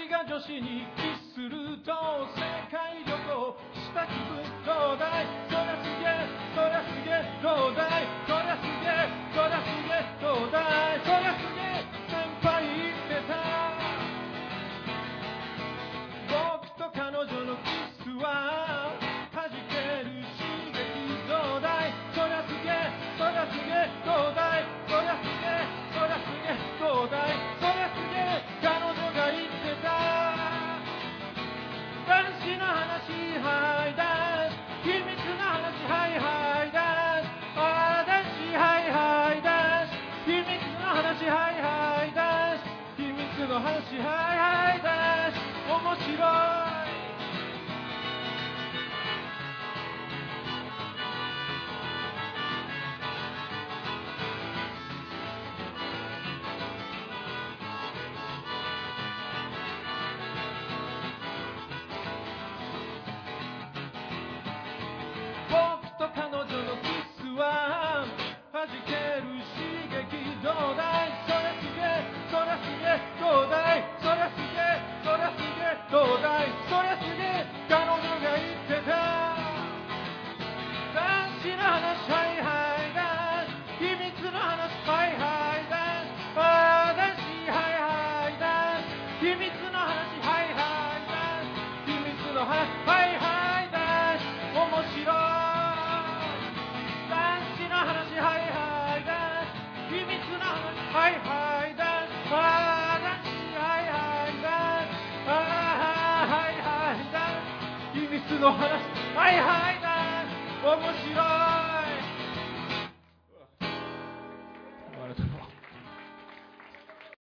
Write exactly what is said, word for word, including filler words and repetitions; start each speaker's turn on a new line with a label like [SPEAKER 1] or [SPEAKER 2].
[SPEAKER 1] 子が女子にキスすると世界旅行した気分どうだいそりゃすげえそりゃすげえどうだいそりゃすげえそりゃすげえどうだいそりゃすげえ先輩言ってた僕と彼女のキスは弾ける刺激どうだいそりゃすげえそりゃすげえどうだいそりゃすげえそりゃすげえどうだいそりゃすげえ彼女が言ってた男子の話はいだ秘密の話はいはいだああ男子はいはいだ秘密の話はいはいだ秘密の話はいはいだ面白い僕と彼女のキスは弾ける刺激どうだいそりゃすげえそりゃすげえどうだいそりゃすげえそりゃすげえどうだいそりゃすげえ彼女が言ってた男子の話はいはいだ秘密の話はいはいだああ男子はいはいだ秘密の話はいはいだ秘密の話はいはいだ面白い男子の話はいはいだ秘密の話はいはいだああ男子はいはいだああはいはいだ秘密の話はいはいだ面白いありがとう